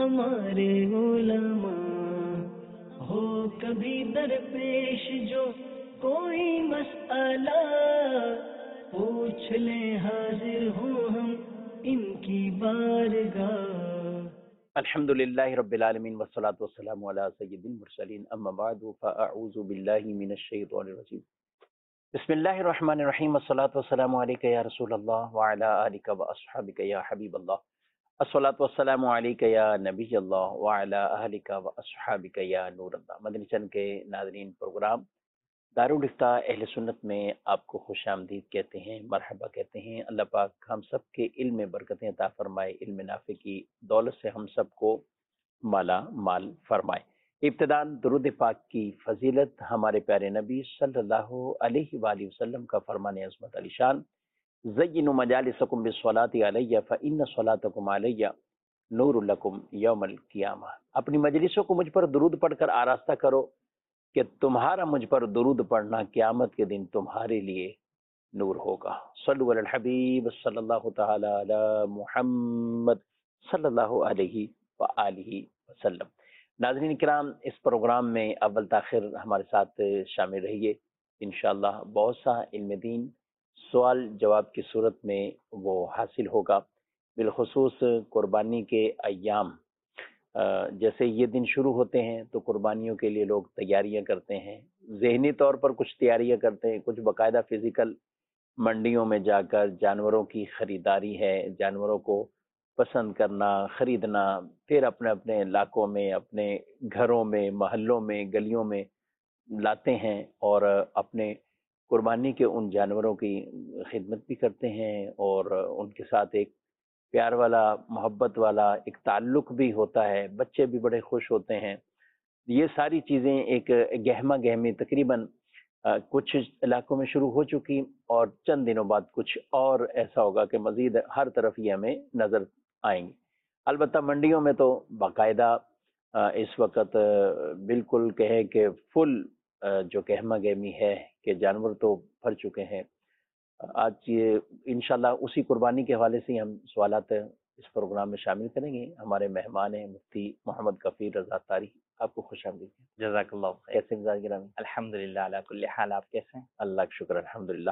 ہمارے علماء ہو کبھی درپیش جو کوئی مسئلہ پوچھ لیں حاضر ہوں ہم ان کی بارگاہ۔ الحمد للہ رب العالمین والصلاة والسلام علی سید المرسلین اما بعد فاعوذ باللہ من الشیطان الرجیم بسم اللہ الرحمن الرحیم الصلاة والسلام علیک یا رسول اللہ وعلی آلک واصحابک یا حبیب اللہ الصلاة والسلام علیک یا نبی اللہ وعلی آلک واصحابک یا نور اللہ۔ مدنی چینل کے ناظرین، پروگرام دارالفتاح اہل سنت میں آپ کو خوش آمدید کہتے ہیں، مرحبا کہتے ہیں۔ اللہ پاک ہم سب کے علم میں برکتیں عطا فرمائے، علم نافع کی دولت سے ہم سب کو مالا مال فرمائے۔ ابتداءً درود پاک کی فضیلت ہمارے پیارے نبی صلی اللہ علیہ وآلہ وسلم کا فرمان عظمت علی شان، زینوا مجالسکم بالصلاۃ علیہ فإن صلاتکم علیہ نور لکم یوم القیامہ۔ اپنی مجلسوں کو مجھ پر درود پڑھ کر آراستہ کرو کہ تمہارا مجھ پر درود پڑھنا قیامت کے دن تمہارے لیے نور ہوگا۔ صلو علی الحبیب صلی اللہ تعالی علی محمد صلی اللہ علیہ وآلہ وسلم۔ ناظرین کرام، اس پروگرام میں اول تاخیر ہمارے ساتھ شامل رہیے۔ انشاءاللہ بہت سا علم دین سوال جواب کی صورت میں وہ حاصل ہوگا، بالخصوص قربانی کے ایام۔ جیسے یہ دن شروع ہوتے ہیں تو قربانیوں کے لیے لوگ تیاریاں کرتے ہیں، ذہنی طور پر کچھ تیاریاں کرتے ہیں، کچھ باقاعدہ فزیکل منڈیوں میں جا کر جانوروں کی خریداری ہے، جانوروں کو پسند کرنا، خریدنا، پھر اپنے اپنے علاقوں میں، اپنے گھروں میں، محلوں میں، گلیوں میں لاتے ہیں اور اپنے قربانی کے ان جانوروں کی خدمت بھی کرتے ہیں، اور ان کے ساتھ ایک پیار والا، محبت والا ایک تعلق بھی ہوتا ہے، بچے بھی بڑے خوش ہوتے ہیں۔ یہ ساری چیزیں ایک گہما گہمی تقریباً کچھ علاقوں میں شروع ہو چکی، اور چند دنوں بعد کچھ اور ایسا ہوگا کہ مزید ہر طرف یہ ہمیں نظر آئیں گی۔ البتہ منڈیوں میں تو باقاعدہ اس وقت بالکل کہیں کہ فل جو گہما گہمی ہے کہ جانور تو بھر چکے ہیں۔ آج یہ انشاءاللہ اسی قربانی کے حوالے سے ہم سوالات اس پروگرام میں شامل کریں گے۔ ہمارے مہمان ہیں مفتی محمد کفیل رضا طاری، آپ کو خوش آمدید۔ جزاک اللہ خیر۔ کیسے مزاج گرامی؟ الحمدللہ علی کل حال، آپ کیسے ہیں؟ اللہ کا شکر الحمدللہ۔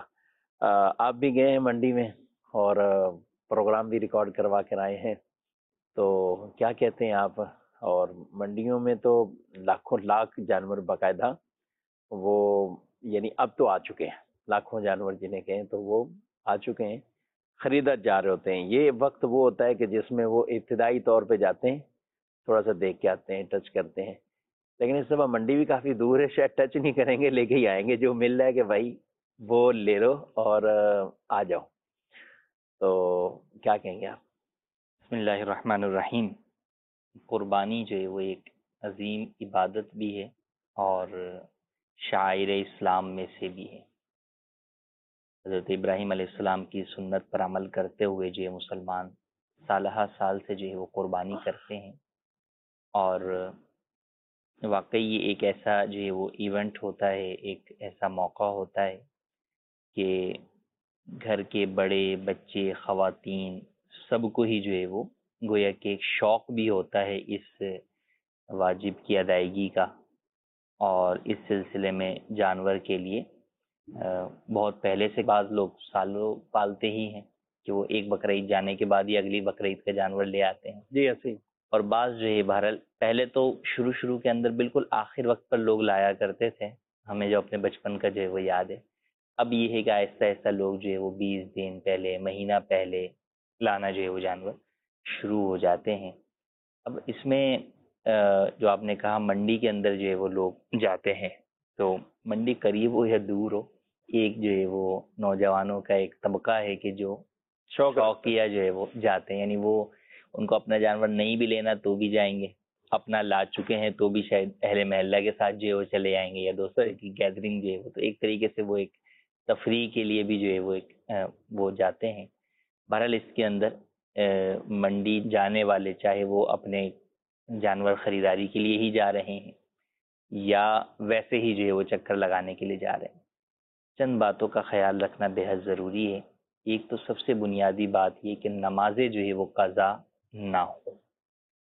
آپ بھی گئے ہیں منڈی میں اور پروگرام بھی ریکارڈ کروا کر آئے ہیں، تو کیا کہتے ہیں آپ؟ اور منڈیوں میں تو لاکھوں لاکھ جانور باقاعدہ وہ یعنی اب تو آ چکے ہیں، لاکھوں جانور جنہیں کہیں تو وہ آ چکے ہیں، خریدت جا رہے ہوتے ہیں۔ یہ وقت وہ ہوتا ہے کہ جس میں وہ ابتدائی طور پہ جاتے ہیں، تھوڑا سا دیکھ کے آتے ہیں، ٹچ کرتے ہیں، لیکن اس دفعہ منڈی بھی کافی دور ہے، شاید ٹچ نہیں کریں گے، لے کے ہی آئیں گے، جو مل رہا ہے کہ بھائی وہ لے لو اور آ جاؤ۔ تو کیا کہیں گے آپ؟ بسم اللہ الرحمن الرحیم۔ قربانی جو ہے وہ ایک عظیم عبادت بھی ہے اور شاعر اسلام میں سے بھی ہے۔ حضرت ابراہیم علیہ السلام کی سنت پر عمل کرتے ہوئے جو ہے مسلمان سالہ سال سے جو ہے وہ قربانی کرتے ہیں، اور واقعی یہ ایک ایسا جو ہے وہ ایونٹ ہوتا ہے، ایک ایسا موقع ہوتا ہے کہ گھر کے بڑے، بچے، خواتین سب کو ہی جو ہے وہ گویا کہ ایک شوق بھی ہوتا ہے اس واجب کی ادائیگی کا، اور اس سلسلے میں جانور کے لیے بہت پہلے سے بعض لوگ سالوں پالتے ہی ہیں کہ وہ ایک بقرعید جانے کے بعد ہی اگلی بقرعید کا جانور لے آتے ہیں۔ جی ایسے، اور بعض جو ہے بہرحال پہلے تو شروع کے اندر بالکل آخر وقت پر لوگ لایا کرتے تھے، ہمیں جو اپنے بچپن کا جو ہے وہ یاد ہے۔ اب یہ ہے کہ آہستہ آہستہ لوگ جو ہے وہ 20 دن پہلے، مہینہ پہلے لانا جو ہے وہ جانور شروع ہو جاتے ہیں۔ اب اس میں جو آپ نے کہا منڈی کے اندر جو ہے وہ لوگ جاتے ہیں، تو منڈی قریب ہو یا دور ہو، ایک جو ہے وہ نوجوانوں کا ایک طبقہ ہے کہ جو شوقیہ جو ہے وہ جاتے ہیں، یعنی وہ ان کو اپنا جانور نہیں بھی لینا تو بھی جائیں گے، اپنا لا چکے ہیں تو بھی شاید اہل محلہ کے ساتھ جو ہے وہ چلے جائیں گے، یا دوستوں کی گیدرنگ جو ہے وہ، تو ایک طریقے سے وہ ایک تفریح کے لیے بھی جو ہے وہ ایک وہ جاتے ہیں۔ بہرحال اس کے اندر منڈی جانے والے چاہے وہ اپنے جانور خریداری کے لیے ہی جا رہے ہیں یا ویسے ہی جو ہے وہ چکر لگانے کے لیے جا رہے ہیں، چند باتوں کا خیال رکھنا بے حد ضروری ہے۔ ایک تو سب سے بنیادی بات یہ کہ نمازیں جو ہے وہ قضا نہ ہو۔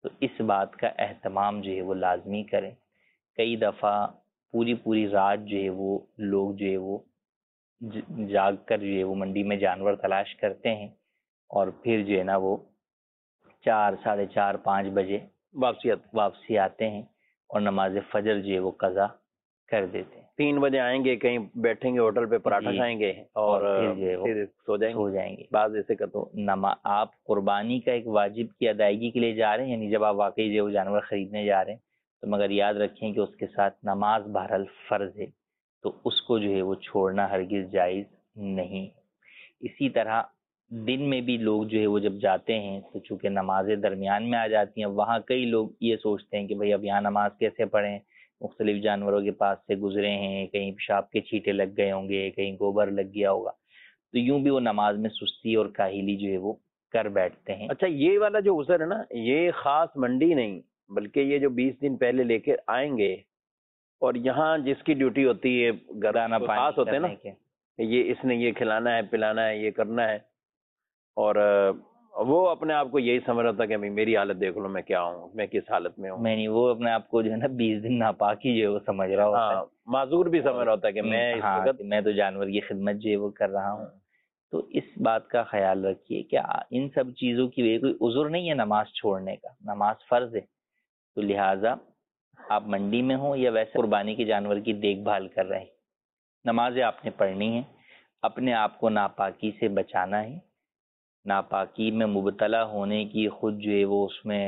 تو اس بات کا اہتمام جو ہے وہ لازمی کریں. کئی دفعہ پوری رات جو ہے وہ لوگ جو ہے وہ جاگ کر جو ہے وہ منڈی میں جانور تلاش کرتے ہیں اور پھر جو ہے نا وہ 4 ساڑھے 4 5 بجے واپسی آتے ہیں اور نماز فجر جو ہے وہ قضا کر دیتے ہیں. 3 بجے آئیں گے، کہیں بیٹھیں گے ہوٹل پہ پراٹھا کھائیں گے اور پھر جو ہے وہ پھر سو جائیں گے. بعض ایسے کا تو آپ قربانی کا ایک واجب کی ادائیگی کے لیے جا رہے ہیں، یعنی جب آپ واقعی جو ہے وہ جانور خریدنے جا رہے ہیں تو مگر یاد رکھیں کہ اس کے ساتھ نماز بہرحال فرض ہے، تو اس کو جو ہے وہ چھوڑنا ہرگز جائز نہیں. اسی طرح دن میں بھی لوگ جو ہے وہ جب جاتے ہیں تو چونکہ نمازیں درمیان میں آ جاتی ہیں، وہاں کئی لوگ یہ سوچتے ہیں کہ بھئی اب یہاں نماز کیسے پڑھیں، مختلف جانوروں کے پاس سے گزرے ہیں، کہیں پیشاب کے چھینٹے لگ گئے ہوں گے، کہیں گوبر لگ گیا ہوگا، تو یوں بھی وہ نماز میں سستی اور کاہلی جو ہے وہ کر بیٹھتے ہیں. اچھا، یہ والا جو عذر ہے نا، یہ خاص منڈی نہیں بلکہ یہ جو 20 دن پہلے لے کے آئیں گے اور یہاں جس کی ڈیوٹی ہوتی ہے دانا خاص پانی ہوتے ہیں نا، کرنے کے. یہ اس نے یہ کھلانا ہے، پلانا ہے، یہ کرنا ہے، اور وہ اپنے آپ کو یہی سمجھ رہا تھا کہ میری حالت دیکھ لو، میں کیا ہوں، میں کس حالت میں ہوں. میں نہیں، وہ اپنے آپ کو جو ہے نا 20 دن ناپاکی جو ہے وہ سمجھ رہا ہوتا ہے. ہاں، معذور بھی سمجھ رہا ہوتا ہے کہ میں اس وقت میں تو جانور کی خدمت جو ہے وہ کر رہا ہوں. تو اس بات کا خیال رکھیے کہ ان سب چیزوں کی وجہ کوئی عذر نہیں ہے نماز چھوڑنے کا، نماز فرض ہے. تو لہٰذا آپ منڈی میں ہوں یا ویسے قربانی کے جانور کی دیکھ بھال کر رہے ہیں، نمازیں آپ نے پڑھنی ہے، اپنے آپ کو ناپاکی سے بچانا ہے. ناپاکی میں مبتلا ہونے کی خود جو ہے وہ اس میں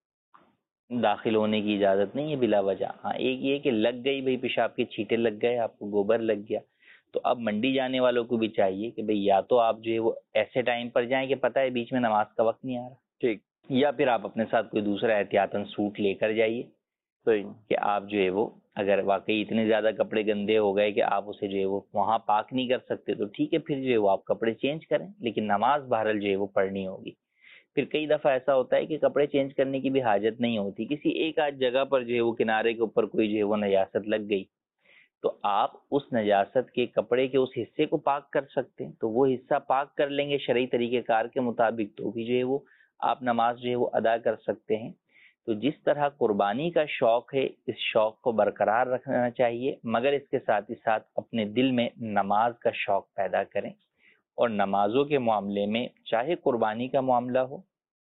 داخل ہونے کی اجازت نہیں ہے بلا وجہ. ہاں، ایک یہ کہ لگ گئی بھئی پیشاب کے چھینٹے لگ گئے، آپ کو گوبر لگ گیا، تو اب منڈی جانے والوں کو بھی چاہیے کہ بھئی یا تو آپ جو ہے وہ ایسے ٹائم پر جائیں کہ پتہ ہے بیچ میں نماز کا وقت نہیں آ رہا، ٹھیک، یا پھر آپ اپنے ساتھ کوئی دوسرا احتیاطاً سوٹ لے کر جائیے. صحیح کہ آپ جو ہے وہ اگر واقعی اتنے زیادہ کپڑے گندے ہو گئے کہ آپ اسے جو ہے وہ وہاں پاک نہیں کر سکتے تو ٹھیک ہے، پھر جو ہے وہ آپ کپڑے چینج کریں، لیکن نماز بہرحال جو ہے وہ پڑھنی ہوگی. پھر کئی دفعہ ایسا ہوتا ہے کہ کپڑے چینج کرنے کی بھی حاجت نہیں ہوتی، کسی ایک آدھ جگہ پر جو ہے وہ کنارے کے اوپر کوئی جو ہے وہ نجاست لگ گئی تو آپ اس نجاست کے کپڑے کے اس حصے کو پاک کر سکتے ہیں، تو وہ حصہ پاک کر لیں گے شرعی طریقہ کار کے مطابق، تو بھی جو ہے وہ آپ نماز جو ہے وہ ادا کر سکتے ہیں. تو جس طرح قربانی کا شوق ہے اس شوق کو برقرار رکھنا چاہیے، مگر اس کے ساتھ ہی ساتھ اپنے دل میں نماز کا شوق پیدا کریں. اور نمازوں کے معاملے میں چاہے قربانی کا معاملہ ہو،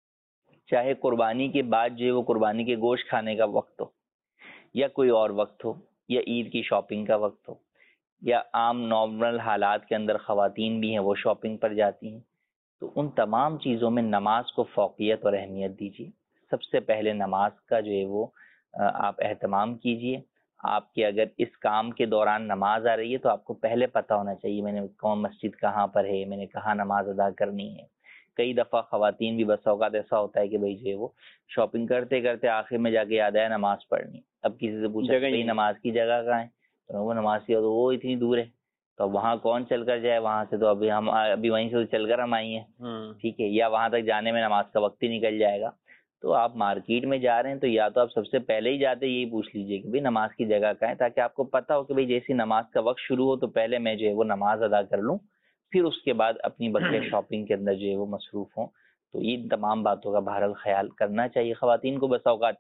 چاہے قربانی کے بعد جو ہے وہ قربانی کے گوشت کھانے کا وقت ہو، یا کوئی اور وقت ہو، یا عید کی شاپنگ کا وقت ہو، یا عام نارمل حالات کے اندر خواتین بھی ہیں وہ شاپنگ پر جاتی ہیں، تو ان تمام چیزوں میں نماز کو فوقیت اور اہمیت دیجیے. سب سے پہلے نماز کا جو ہے وہ آپ اہتمام کیجئے. آپ کے اگر اس کام کے دوران نماز آ رہی ہے تو آپ کو پہلے پتہ ہونا چاہیے میں نے کون مسجد کہاں پر ہے، میں نے کہاں نماز ادا کرنی ہے. کئی دفعہ خواتین بھی بس اوقات ایسا ہوتا ہے کہ بھائی جو ہے وہ شاپنگ کرتے کرتے آخر میں جا کے یاد آیا نماز پڑھنی. اب کسی سے پوچھا بھائی نماز کی جگہ کہاں ہے، تو وہ نماز کی تو وہ اتنی دور ہے، تو وہاں کون چل کر جائے، وہاں سے تو ابھی وہیں سے چل کر ہم آئی ہیں، ٹھیک ہے، یا وہاں تک جانے میں نماز کا وقت ہی نکل جائے گا. تو آپ مارکیٹ میں جا رہے ہیں تو یا تو آپ سب سے پہلے ہی جاتے یہی پوچھ لیجئے کہ بھئی نماز کی جگہ کہاں ہے، تاکہ آپ کو پتہ ہو کہ بھئی جیسی نماز کا وقت شروع ہو تو پہلے میں جو ہے وہ نماز ادا کر لوں، پھر اس کے بعد اپنی بقیہ شاپنگ کے اندر جو ہے وہ مصروف ہوں. تو یہ تمام باتوں کا بہرحال خیال کرنا چاہیے. خواتین کو بس اوقات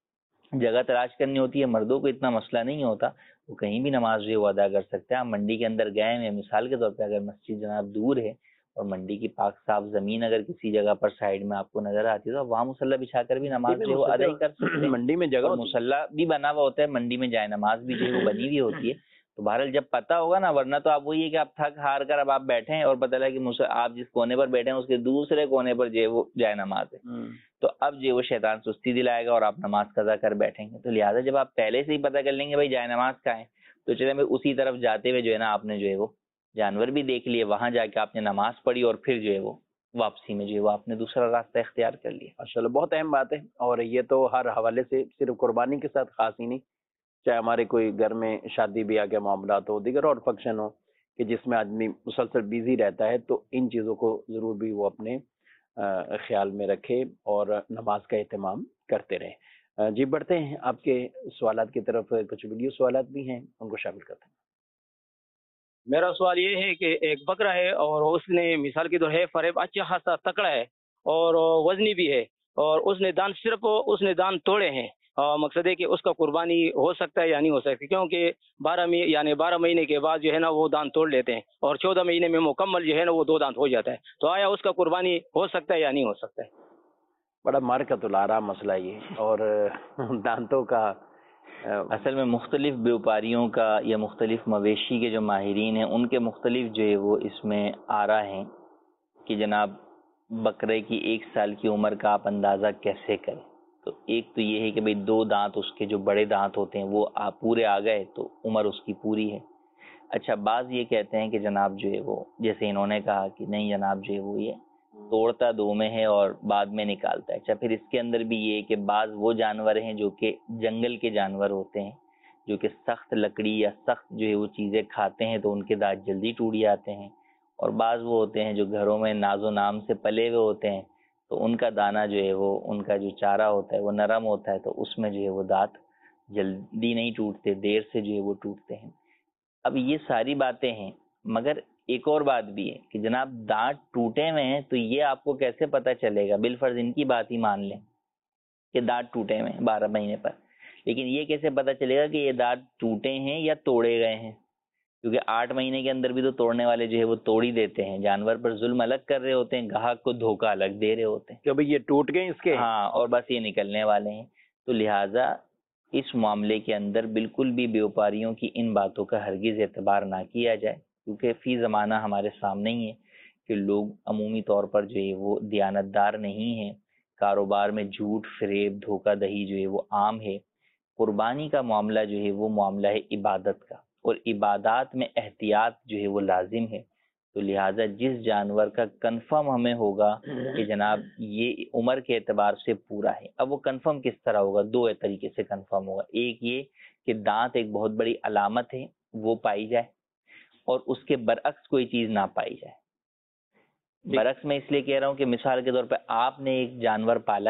جگہ تلاش کرنی ہوتی ہے، مردوں کو اتنا مسئلہ نہیں ہوتا، وہ کہیں بھی نماز جو ہے وہ ادا کر سکتے ہیں. آپ منڈی کے اندر گئے ہیں، مثال کے طور پہ اگر مسجد جناب دور ہے اور منڈی کی پاک صاف زمین اگر کسی جگہ پر سائیڈ میں آپ کو نظر آتی ہے تو وہاں مصلی بچھا کر بھی نماز جو ہے وہ ادا ہی کر سکتے ہیں. منڈی میں جگہ اور مصلی بھی بنا ہوا ہوتا ہے، منڈی میں جائے نماز بھی جو ہے وہ بنی ہوئی ہوتی ہے. تو بہرحال جب پتہ ہوگا نا، ورنہ تو آپ وہی ہے کہ آپ تھک ہار کر اب آپ بیٹھے ہیں اور پتہ لگا کہ آپ جس کونے پر بیٹھے ہیں اس کے دوسرے کونے پر جو ہے وہ جائے نماز ہے، تو اب جو ہے وہ شیطان سستی دلائے گا اور آپ نماز قضا کر بیٹھیں گے. تو لہٰذا جب آپ پہلے سے ہی پتہ کر لیں گے بھائی جائے نماز کہاں ہے، تو چلے میں اسی طرف جاتے ہوئے جو ہے نا آپ نے جو ہے وہ جانور بھی دیکھ لیے، وہاں جا کے آپ نے نماز پڑھی اور پھر جو ہے وہ واپسی میں جو ہے وہ آپ نے دوسرا راستہ اختیار کر لیا. ماشاءاللہ، بہت اہم بات ہے، اور یہ تو ہر حوالے سے صرف قربانی کے ساتھ خاص ہی نہیں، چاہے ہمارے کوئی گھر میں شادی بیاہ کے معاملات ہو، دیگر اور فنکشن ہو کہ جس میں آدمی مسلسل بیزی رہتا ہے، تو ان چیزوں کو ضرور بھی وہ اپنے خیال میں رکھے اور نماز کا اہتمام کرتے رہے. جی بڑھتے ہیں آپ کے سوالات کی طرف. کچھ ویڈیو سوالات بھی ہیں، ان کو شامل کرتے ہیں. میرا سوال یہ ہے کہ ایک بکرا ہے اور اس نے مثال کے طور ہے فریب اچھا خاصا تکڑا ہے اور وزنی بھی ہے، اور اس نے دان صرف اس نے دان توڑے ہیں، مقصد ہے کہ اس کا قربانی ہو سکتا ہے یا نہیں ہو سکتی، کیونکہ 12 مہینے کے بعد جو ہے نا وہ دان توڑ لیتے ہیں، اور 14 مہینے میں مکمل جو ہے نا وہ 2 دانت ہو جاتا ہے. تو آیا اس کا قربانی ہو سکتا ہے یا نہیں ہو سکتا ہے؟ بڑا مارکۃ الآراء مسئلہ یہ، اور دانتوں کا اصل میں مختلف بیوپاریوں کا یا مختلف مویشی کے جو ماہرین ہیں ان کے مختلف جو ہے وہ اس میں آراء ہیں کہ جناب بکرے کی 1 سال کی عمر کا آپ اندازہ کیسے کریں. تو ایک تو یہ ہے کہ بھئی 2 دانت اس کے جو بڑے دانت ہوتے ہیں وہ پورے آ گئے تو عمر اس کی پوری ہے. اچھا بعض یہ کہتے ہیں کہ جناب جو ہے وہ جیسے انہوں نے کہا کہ نہیں جناب جو ہے وہ یہ توڑتا 2 میں ہے اور بعد میں نکالتا ہے. اچھا پھر اس کے اندر بھی یہ کہ بعض وہ جانور ہیں جو کہ جنگل کے جانور ہوتے ہیں جو کہ سخت لکڑی یا سخت جو ہے وہ چیزیں کھاتے ہیں تو ان کے دانت جلدی ٹوٹ جاتے ہیں، اور بعض وہ ہوتے ہیں جو گھروں میں ناز و نام سے پلے ہوئے ہوتے ہیں تو ان کا دانہ جو ہے وہ ان کا جو چارہ ہوتا ہے وہ نرم ہوتا ہے تو اس میں جو ہے وہ دانت جلدی نہیں ٹوٹتے، دیر سے جو ہے وہ ٹوٹتے ہیں. اب یہ ساری باتیں ہیں، مگر ایک اور بات بھی ہے کہ جناب دانت ٹوٹے ہوئے ہیں تو یہ آپ کو کیسے پتہ چلے گا؟ بالفرض ان کی بات ہی مان لیں کہ دانت ٹوٹے ہوئے ہیں 12 مہینے پر، لیکن یہ کیسے پتہ چلے گا کہ یہ دانت ٹوٹے ہیں یا توڑے گئے ہیں؟ کیونکہ 8 مہینے کے اندر بھی تو توڑنے والے جو ہے وہ توڑ ہی دیتے ہیں، جانور پر ظلم الگ کر رہے ہوتے ہیں، گاہک کو دھوکہ الگ دے رہے ہوتے ہیں کہ بھئی یہ ٹوٹ گئے اس کے، ہاں اور بس یہ نکلنے والے ہیں. تو لہٰذا اس معاملے کے اندر بالکل بھی بیوپاریوں کی ان باتوں کا ہرگز اعتبار نہ کیا جائے، کیونکہ فی زمانہ ہمارے سامنے ہی ہے کہ لوگ عمومی طور پر جو ہے وہ دیانتدار نہیں ہیں، کاروبار میں جھوٹ فریب دھوکہ دہی جو ہے وہ عام ہے. قربانی کا معاملہ جو ہے وہ معاملہ ہے عبادت کا، اور عبادات میں احتیاط جو ہے وہ لازم ہے. تو لہٰذا جس جانور کا کنفرم ہمیں ہوگا کہ جناب یہ عمر کے اعتبار سے پورا ہے، اب وہ کنفرم کس طرح ہوگا؟ 2 طریقے سے کنفرم ہوگا. ایک یہ کہ دانت ایک بہت بڑی علامت ہے وہ پائی جائے، اور اس کے برعکس کوئی چیز نہ پائی جائے. برعکس میں اس لیے کہہ رہا ہوں کہ مثال کے طور پہ آپ نے ایک جانور پالا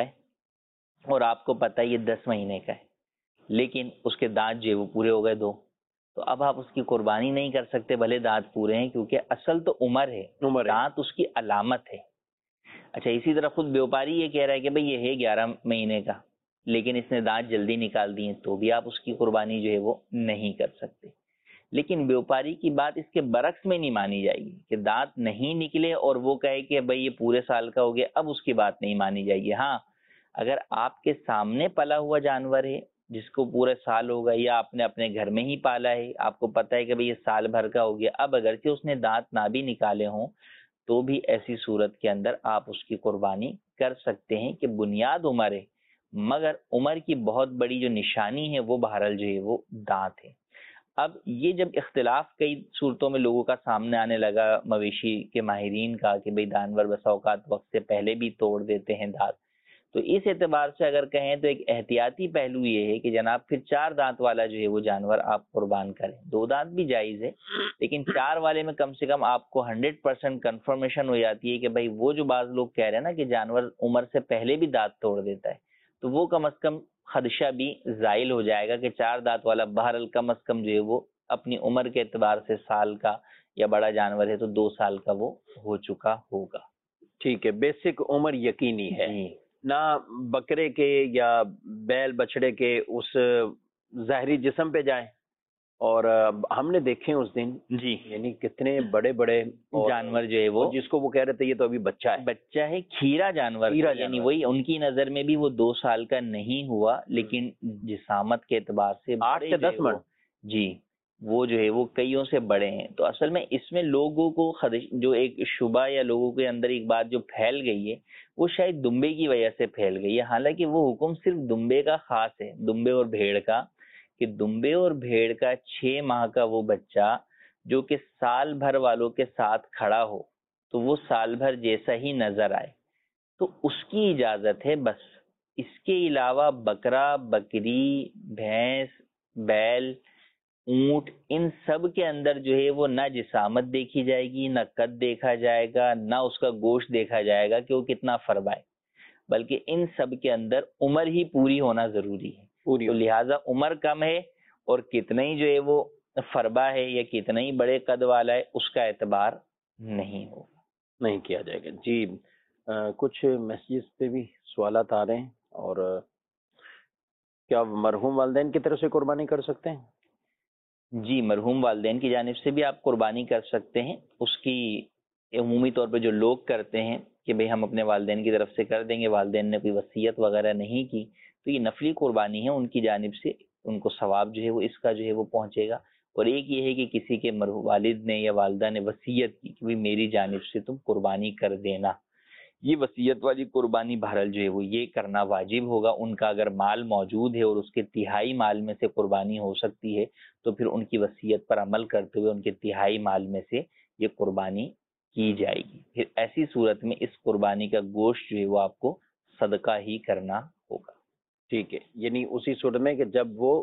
ہے اور آپ کو پتہ ہے یہ 10 مہینے کا ہے، لیکن اس کے دانت جو ہے وہ پورے ہو گئے 2، تو اب آپ اس کی قربانی نہیں کر سکتے بھلے دانت پورے ہیں، کیونکہ اصل تو عمر ہے، دانت اس کی علامت ہے. اچھا اسی طرح خود بیوپاری یہ کہہ رہا ہے کہ بھئی یہ ہے 11 مہینے کا، لیکن اس نے دانت جلدی نکال دیے تو بھی آپ اس کی قربانی جو ہے وہ نہیں کر سکتے. لیکن بیوپاری کی بات اس کے برعکس میں نہیں مانی جائے گی کہ دانت نہیں نکلے اور وہ کہے کہ بھئی یہ پورے سال کا ہو گیا، اب اس کی بات نہیں مانی جائے گی. ہاں اگر آپ کے سامنے پلا ہوا جانور ہے جس کو پورے سال ہوگا، یا آپ نے اپنے گھر میں ہی پالا ہے، آپ کو پتہ ہے کہ بھئی یہ سال بھر کا ہو گیا، اب اگرچہ اس نے دانت نہ بھی نکالے ہوں تو بھی ایسی صورت کے اندر آپ اس کی قربانی کر سکتے ہیں کہ بنیاد عمر ہے، مگر عمر کی بہت بڑی جو نشانی ہے وہ بہرحال جو ہے وہ دانت ہے. اب یہ جب اختلاف کئی صورتوں میں لوگوں کا سامنے آنے لگا مویشی کے ماہرین کا کہ بھئی جانور بسا اوقات وقت سے پہلے بھی توڑ دیتے ہیں دانت، تو اس اعتبار سے اگر کہیں تو ایک احتیاطی پہلو یہ ہے کہ جناب پھر 4 دانت والا جو ہے وہ جانور آپ قربان کریں. 2 دانت بھی جائز ہے، لیکن 4 والے میں کم سے کم آپ کو 100% کنفرمیشن ہو جاتی ہے کہ بھئی وہ جو بعض لوگ کہہ رہے ہیں نا کہ جانور عمر سے پہلے بھی دانت توڑ دیتا ہے، تو وہ کم از کم خدشہ بھی زائل ہو جائے گا کہ 4 دانت والا بہرحال کم از کم جو ہے وہ اپنی عمر کے اعتبار سے سال کا، یا بڑا جانور ہے تو 2 سال کا وہ ہو چکا ہوگا. ٹھیک ہے، بیسک عمر یقینی ہے، جی نہ بکرے کے یا بیل بچڑے کے اس ظاہری جسم پہ جائیں. اور ہم نے دیکھے اس دن جی یعنی کتنے بڑے بڑے جانور جو ہے وہ جس کو وہ کہہ رہے تھے یہ تو ابھی بچہ ہے، بچہ ہے، کھیرا جانور، یعنی وہی ان کی نظر میں بھی وہ 2 سال کا نہیں ہوا، لیکن جسامت کے اعتبار سے 8 سے 10 من، جی وہ جو ہے وہ کئیوں سے بڑے ہیں. تو اصل میں اس میں لوگوں کو جو ایک شبہ یا لوگوں کے اندر ایک بات جو پھیل گئی ہے وہ شاید دمبے کی وجہ سے پھیل گئی ہے، حالانکہ وہ حکم صرف دمبے کا خاص ہے، دمبے اور بھیڑ کا، کہ دمبے اور بھیڑ کا 6 ماہ کا وہ بچہ جو کہ سال بھر والوں کے ساتھ کھڑا ہو تو وہ سال بھر جیسا ہی نظر آئے تو اس کی اجازت ہے بس. اس کے علاوہ بکرا، بکری، بھینس، بیل، اونٹ، ان سب کے اندر جو ہے وہ نہ جسامت دیکھی جائے گی، نہ قد دیکھا جائے گا، نہ اس کا گوشت دیکھا جائے گا کہ وہ کتنا فربا ہے، بلکہ ان سب کے اندر عمر ہی پوری ہونا ضروری ہے. تو لہٰذا عمر کم ہے اور کتنا ہی جو ہے وہ فربا ہے یا کتنا ہی بڑے قد والا ہے اس کا اعتبار نہیں ہوگا، نہیں کیا جائے گا. جی کچھ میسیجز پہ بھی سوالات آ رہے ہیں، اور کیا مرحوم والدین کی طرف سے قربانی کر سکتے ہیں؟ جی، مرحوم والدین کی جانب سے بھی آپ قربانی کر سکتے ہیں. اس کی عمومی طور پہ جو لوگ کرتے ہیں کہ بھئی ہم اپنے والدین کی طرف سے کر دیں گے، والدین نے کوئی وصیت وغیرہ نہیں کی، تو یہ نفلی قربانی ہے، ان کی جانب سے ان کو ثواب جو ہے وہ اس کا جو ہے وہ پہنچے گا. اور ایک یہ ہے کہ کسی کے والد نے یا والدہ نے وصیت کی کہ بھئی میری جانب سے تم قربانی کر دینا، یہ وصیت والی قربانی بہرحال جو ہے وہ یہ کرنا واجب ہوگا. ان کا اگر مال موجود ہے اور اس کے تہائی مال میں سے قربانی ہو سکتی ہے تو پھر ان کی وصیت پر عمل کرتے ہوئے ان کے تہائی مال میں سے یہ قربانی کی جائے گی. پھر ایسی صورت میں اس قربانی کا گوشت جو ہے وہ آپ کو صدقہ ہی کرنا ہوگا. ٹھیک ہے، یعنی اسی صورت میں کہ جب وہ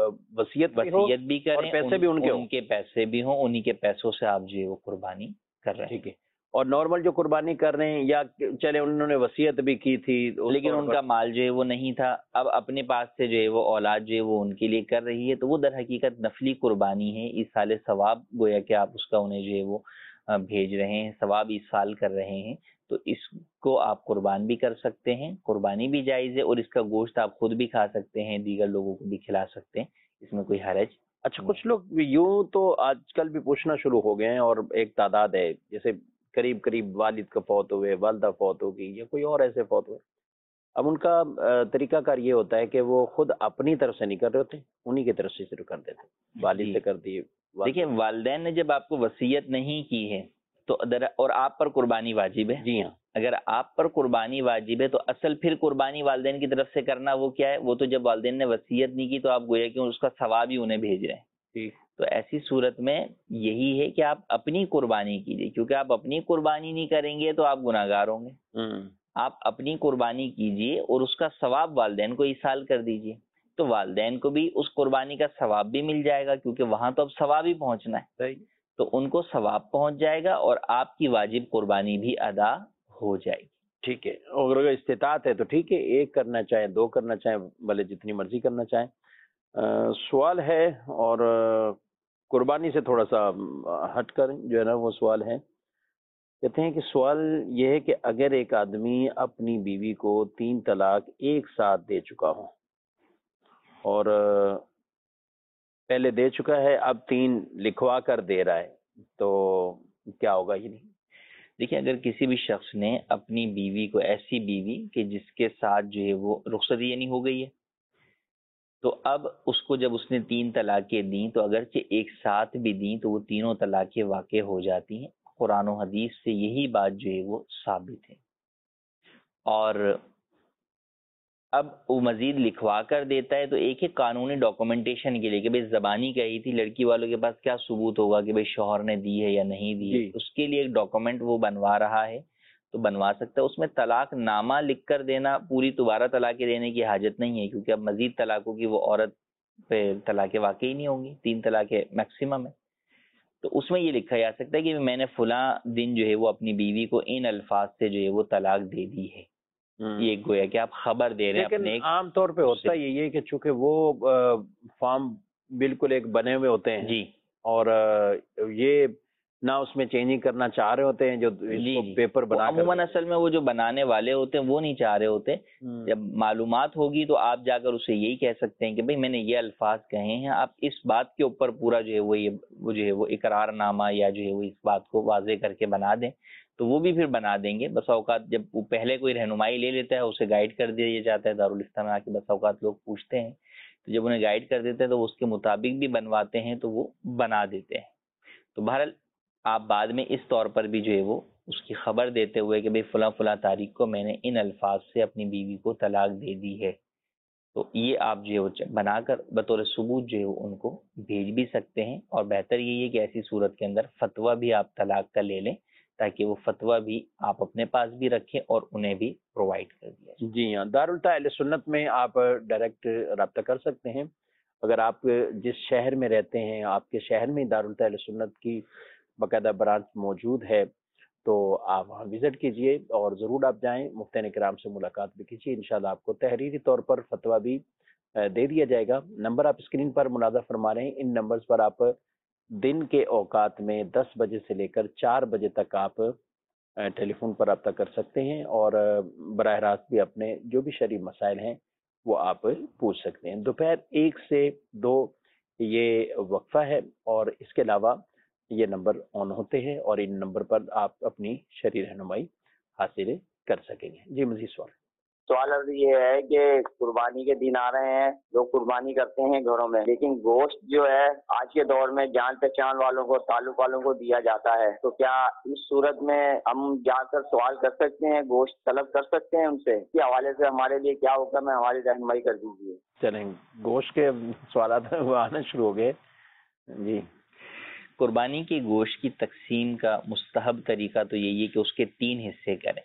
وصیت بھی کریں اور پیسے بھی ان کے پیسے بھی ہوں، انہی کے پیسوں سے آپ جو ہے وہ قربانی کر رہے ہیں. ٹھیک ہے. اور نارمل جو قربانی کر رہے ہیں، یا چلے انہوں نے وصیت بھی کی تھی لیکن ان کا مال جو ہے وہ نہیں تھا، اب اپنے پاس سے جو ہے وہ اولاد جو ہے وہ ان کے لیے کر رہی ہے، تو وہ در حقیقت نفلی قربانی ہے. اس سال ثواب گویا کہ آپ اس کا انہیں جو ہے وہ بھیج رہے ہیں، ثواب اس سال کر رہے ہیں، تو اس کو آپ قربان بھی کر سکتے ہیں. قربانی بھی جائز ہے، اور اس کا گوشت آپ خود بھی کھا سکتے ہیں، دیگر لوگوں کو بھی کھلا سکتے ہیں، اس میں کوئی حرج. اچھا، کچھ لوگ یوں تو آج کل بھی پوچھنا شروع ہو گئے ہیں، اور ایک تعداد ہے، جیسے قریب والد کا فوت ہوئے، والدہ فوت ہوگی، یا کوئی اور ایسے فوت ہوئے. اب ان کا طریقہ کار یہ ہوتا ہے کہ وہ خود اپنی طرف سے نہیں کر رہے ہوتے، انہی کی طرف سے شروع کر دیتے، والد سے کر دیے. دیکھیں، والدین نے جب آپ کو وصیت نہیں کی ہے تو اور آپ پر قربانی واجب ہے. جی ہاں. اگر آپ پر قربانی واجب ہے تو اصل پھر قربانی والدین کی طرف سے کرنا وہ کیا ہے؟ وہ تو جب والدین نے وصیت نہیں کی تو آپ گویا کہ اس کا ثواب ہی انہیں بھیج رہے ہیں. ٹھیک. تو ایسی صورت میں یہی ہے کہ آپ اپنی قربانی کیجیے، کیونکہ آپ اپنی قربانی نہیں کریں گے تو آپ گناہ گار ہوں گے. آپ اپنی قربانی کیجیے اور اس کا ثواب والدین کو ایصال کر دیجیے، تو والدین کو بھی اس قربانی کا ثواب بھی مل جائے گا، کیونکہ وہاں تو اب ثواب ہی پہنچنا ہے. صحیح. تو ان کو ثواب پہنچ جائے گا اور آپ کی واجب قربانی بھی ادا ہو جائے گی. ٹھیک ہے. اور اگر استطاعت ہے تو ٹھیک ہے، ایک کرنا چاہیں، دو کرنا چاہیں، بھلے جتنی مرضی کرنا چاہیں. سوال ہے، اور قربانی سے تھوڑا سا ہٹ کر جو ہے نا وہ سوال ہے. کہتے ہیں کہ سوال یہ ہے کہ اگر ایک آدمی اپنی بیوی کو 3 طلاق ایک ساتھ دے چکا ہو، اور پہلے دے چکا ہے، اب 3 لکھوا کر دے رہا ہے، تو کیا ہوگا؟ یہ نہیں. دیکھیں، اگر کسی بھی شخص نے اپنی بیوی کو، ایسی بیوی کہ جس کے ساتھ جو ہے وہ رخصتی یعنی ہو گئی ہے، تو اب اس کو جب اس نے 3 طلاقیں دیں تو اگرچہ ایک ساتھ بھی دیں تو وہ تینوں طلاقیں واقع ہو جاتی ہیں. قرآن و حدیث سے یہی بات جو ہے وہ ثابت ہے. اور اب وہ مزید لکھوا کر دیتا ہے تو ایک ہے قانونی ڈاکومنٹیشن کے لیے کہ بھئی زبانی کہی تھی، لڑکی والوں کے پاس کیا ثبوت ہوگا کہ بھئی شوہر نے دی ہے یا نہیں دی ہے. اس کے لیے ایک ڈاکومنٹ وہ بنوا رہا ہے تو بنوا سکتا ہے. اس میں طلاق نامہ لکھ کر دینا، پوری دوبارہ طلاقیں دینے کی حاجت نہیں ہے، کیونکہ اب مزید طلاقوں کی وہ عورت پہ طلاقیں واقعی نہیں ہوں گی، 3 طلاقیں میکسیمم ہے. تو اس میں یہ لکھا جا سکتا ہے کہ میں نے فلاں دن جو ہے وہ اپنی بیوی کو ان الفاظ سے جو ہے وہ طلاق دے دی ہے. یہ گویا کہ آپ خبر دے رہے ہیں. لیکن عام طور پہ ہوتا یہ ہے کہ چونکہ وہ فارم بالکل ایک بنے ہوئے ہوتے ہیں، جی، اور یہ نہ اس میں چینجنگ کرنا چاہ رہے ہوتے ہیں، جو پیپر بنا کر عموماً اصل میں وہ جو بنانے والے ہوتے ہیں وہ نہیں چاہ رہے ہوتے. جب معلومات ہوگی تو آپ جا کر اسے یہی کہہ سکتے ہیں کہ بھئی میں نے یہ الفاظ کہے ہیں، آپ اس بات کے اوپر پورا جو ہے وہ جو ہے وہ اقرار نامہ یا جو ہے وہ اس بات کو واضح کر کے بنا دیں، تو وہ بھی پھر بنا دیں گے. بس اوقات جب وہ پہلے کوئی رہنمائی لے لیتا ہے، اسے گائیڈ کر دیا جاتا ہے دارالفتہ میں آ کے، بس اوقات لوگ پوچھتے ہیں تو جب انہیں گائیڈ کر دیتے ہیں تو وہ اس کے مطابق بھی بنواتے ہیں تو وہ بنا دیتے ہیں. تو بہرحال آپ بعد میں اس طور پر بھی جو ہے وہ اس کی خبر دیتے ہوئے کہ بھئی فلاں فلاں تاریخ کو میں نے ان الفاظ سے اپنی بیوی کو طلاق دے دی ہے، تو یہ آپ جو ہے وہ بنا کر بطور ثبوت جو ہے وہ ان کو بھیج بھی سکتے ہیں. اور بہتر یہی ہے کہ ایسی صورت کے اندر فتویٰ بھی آپ طلاق کا لے لیں، تاکہ وہ فتویٰ بھی آپ اپنے پاس بھی رکھیں اور انہیں بھی پرووائڈ کر دیا جائے. جی ہاں، دارالفتہ اہل سنت میں آپ ڈائریکٹ رابطہ کر سکتے ہیں. اگر آپ جس شہر میں رہتے ہیں، آپ کے شہر میں دارالفتہ اہل سنت کی باقاعدہ برانچ موجود ہے، تو آپ وہاں وزٹ کیجئے، اور ضرور آپ جائیں، مفتیان کرام سے ملاقات بھی کیجئے. انشاءاللہ آپ کو تحریری طور پر فتویٰ بھی دے دیا جائے گا. نمبر آپ اسکرین پر ملاحظہ فرما رہے ہیں، ان نمبرز پر آپ دن کے اوقات میں 10 بجے سے لے کر 4 بجے تک آپ ٹیلی فون پر رابطہ کر سکتے ہیں، اور براہ راست بھی اپنے جو بھی شرعی مسائل ہیں وہ آپ پوچھ سکتے ہیں۔ دوپہر 1 سے 2 یہ وقفہ ہے، اور اس کے علاوہ یہ نمبر آن ہوتے ہیں، اور ان نمبر پر آپ اپنی شرعی رہنمائی حاصل کر سکیں گے۔ جی مزید سوال؟ سوال عرض یہ ہے کہ قربانی کے دن آ رہے ہیں، لوگ قربانی کرتے ہیں گھروں میں، لیکن گوشت جو ہے آج کے دور میں جان پہچان والوں کو، تعلق والوں کو دیا جاتا ہے، تو کیا اس صورت میں ہم جا کر سوال کر سکتے ہیں، گوشت طلب کر سکتے ہیں ان سے؟ اس کے حوالے سے ہمارے لیے کیا حکم ہے، ہماری رہنمائی کر دیجیے۔ چلیں، گوشت کے سوالات وہ آنا شروع ہو گئے۔ جی، قربانی کے گوشت کی تقسیم کا مستحب طریقہ تو یہی ہے کہ اس کے 3 حصے کریں۔